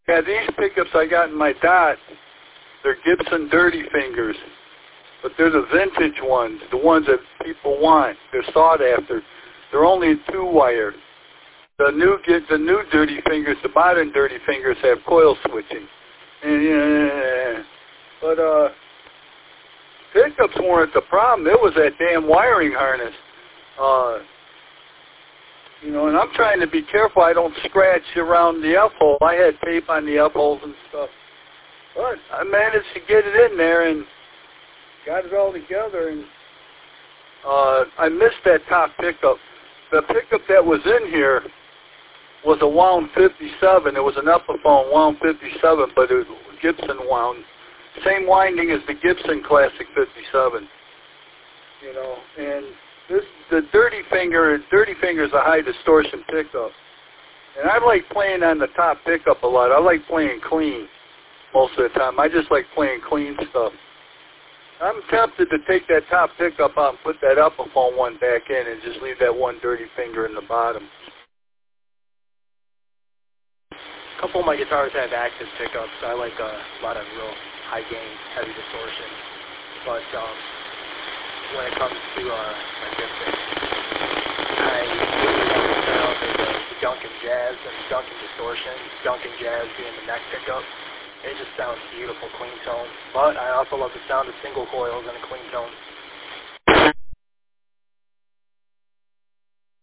Yeah, these pickups I got in my Dot, they're Gibson Dirty Fingers, but they're the vintage ones, the ones that people want. They're sought after. They're only 2-wire. The new Dirty Fingers, the modern Dirty Fingers, have coil switching. But pickups weren't the problem. It was that damn wiring harness. You know, and I'm trying to be careful I don't scratch around the F-hole. I had tape on the F-holes and stuff. But I managed to get it in there and got it all together. And I missed that top pickup. The pickup that was in here was a wound 57. It was an Epiphone wound 57, but it was Gibson wound. Same winding as the Gibson Classic 57. You know, and the Dirty Finger is a high distortion pickup. And I like playing on the top pickup a lot. I like playing clean most of the time. I just like playing clean stuff. I'm tempted to take that top pickup out and put that Epiphone one back in and just leave that one Dirty Finger in the bottom. A couple of my guitars have active pickups. I like a lot of real high gain, heavy distortion. But when it comes to my Gibson, I really like the sound of the Duncan Jazz and the Duncan Distortion. Duncan Jazz being the neck pickup. It just sounds beautiful, clean tone. But I also love the sound of single coils and a clean tone.